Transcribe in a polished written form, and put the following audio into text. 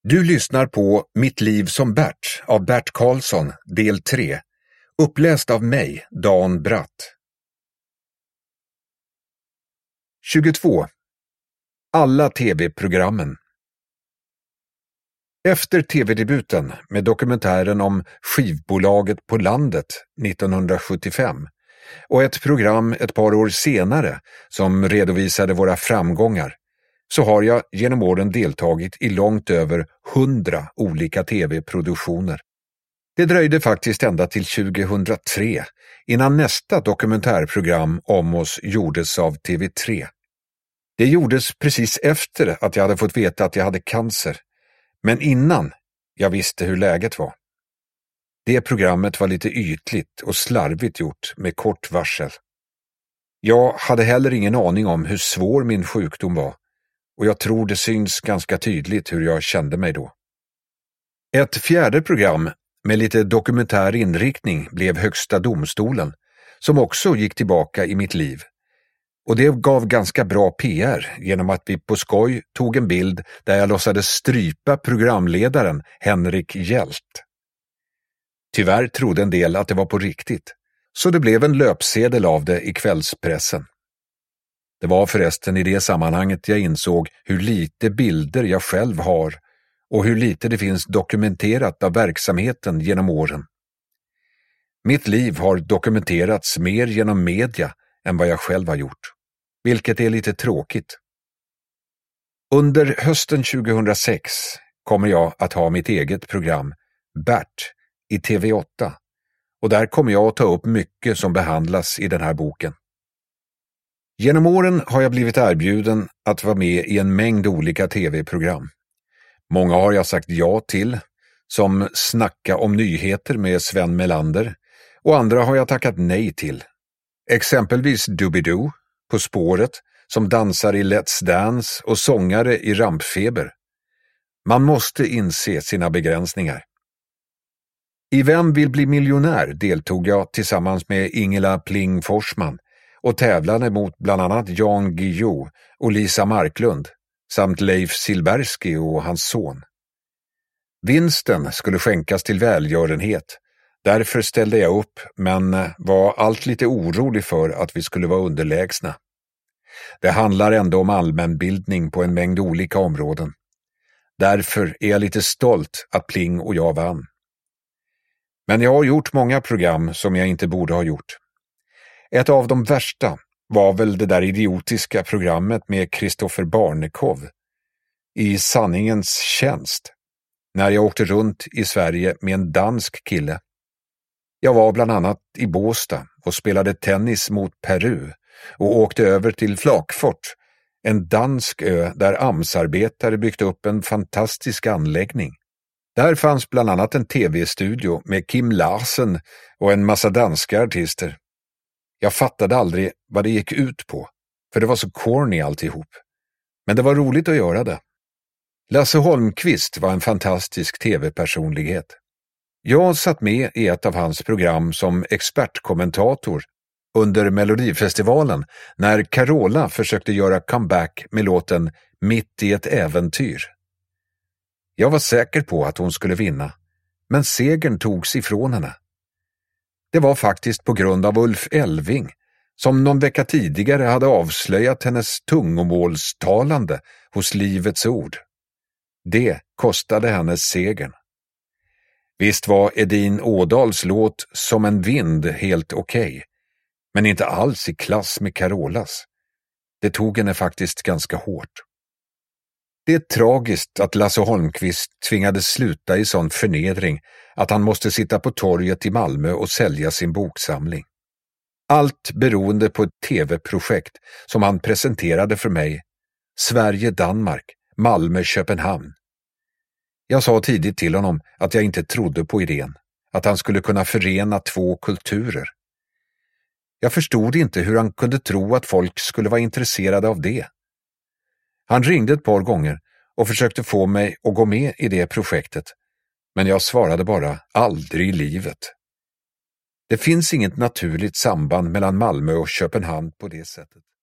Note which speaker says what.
Speaker 1: Du lyssnar på Mitt liv som Bert av Bert Karlsson, del 3. Uppläst av mig, Dan Bratt. 22. Alla tv-programmen. Efter tv-debuten med dokumentären om skivbolaget på landet 1975 och ett program ett par år senare som redovisade våra framgångar, så har jag genom åren deltagit i långt över 100 olika tv-produktioner. Det dröjde faktiskt ända till 2003 innan nästa dokumentärprogram om oss gjordes av TV3. Det gjordes precis efter att jag hade fått veta att jag hade cancer, men innan jag visste hur läget var. Det programmet var lite ytligt och slarvigt gjort med kort varsel. Jag hade heller ingen aning om hur svår min sjukdom var, och jag tror det syns ganska tydligt hur jag kände mig då. Ett fjärde program med lite dokumentär inriktning blev Högsta domstolen, som också gick tillbaka i mitt liv. Och det gav ganska bra PR genom att vi på skoj tog en bild där jag låtsades strypa programledaren Henrik Hjält. Tyvärr trodde en del att det var på riktigt, så det blev en löpsedel av det i kvällspressen. Det var förresten i det sammanhanget jag insåg hur lite bilder jag själv har och hur lite det finns dokumenterat av verksamheten genom åren. Mitt liv har dokumenterats mer genom media än vad jag själv har gjort, vilket är lite tråkigt. Under hösten 2006 kommer jag att ha mitt eget program, Bert, i TV8, och där kommer jag att ta upp mycket som behandlas i den här boken. Genom åren har jag blivit erbjuden att vara med i en mängd olika tv-program. Många har jag sagt ja till, som Snacka om nyheter med Sven Melander, och andra har jag tackat nej till. Exempelvis Doobidoo, På spåret, som dansar i Let's Dance och sångare i Rampfeber. Man måste inse sina begränsningar. I Vem vill bli miljonär deltog jag tillsammans med Ingela Pling Forsman och tävlade mot bland annat Jan Guillou och Lisa Marklund samt Leif Silbersky och hans son. Vinsten skulle skänkas till välgörenhet. Därför ställde jag upp, men var allt lite orolig för att vi skulle vara underlägsna. Det handlar ändå om allmänbildning på en mängd olika områden. Därför är jag lite stolt att Pling och jag vann. Men jag har gjort många program som jag inte borde ha gjort. Ett av de värsta var väl det där idiotiska programmet med Kristoffer Barnekow, I sanningens tjänst, när jag åkte runt i Sverige med en dansk kille. Jag var bland annat i Båstad och spelade tennis mot Peru och åkte över till Flakfort, en dansk ö där AMS-arbetare byggt upp en fantastisk anläggning. Där fanns bland annat en tv-studio med Kim Larsen och en massa danska artister. Jag fattade aldrig vad det gick ut på, för det var så corny alltihop. Men det var roligt att göra det. Lasse Holmqvist var en fantastisk tv-personlighet. Jag satt med i ett av hans program som expertkommentator under Melodifestivalen när Carola försökte göra comeback med låten Mitt i ett äventyr. Jag var säker på att hon skulle vinna, men segern togs ifrån henne. Det var faktiskt på grund av Ulf Elving, som någon vecka tidigare hade avslöjat hennes tungomålstalande hos Livets ord. Det kostade hennes segern. Visst var Edin Ådals låt Som en vind helt okej, men inte alls i klass med Carolas. Det tog henne faktiskt ganska hårt. Det är tragiskt att Lasse Holmqvist tvingades sluta i sån förnedring att han måste sitta på torget i Malmö och sälja sin boksamling. Allt beroende på ett tv-projekt som han presenterade för mig, Sverige-Danmark, Malmö-Köpenhamn. Jag sa tidigt till honom att jag inte trodde på idén, att han skulle kunna förena två kulturer. Jag förstod inte hur han kunde tro att folk skulle vara intresserade av det. Han ringde ett par gånger och försökte få mig att gå med i det projektet, men jag svarade bara aldrig i livet. Det finns inget naturligt samband mellan Malmö och Köpenhamn på det sättet.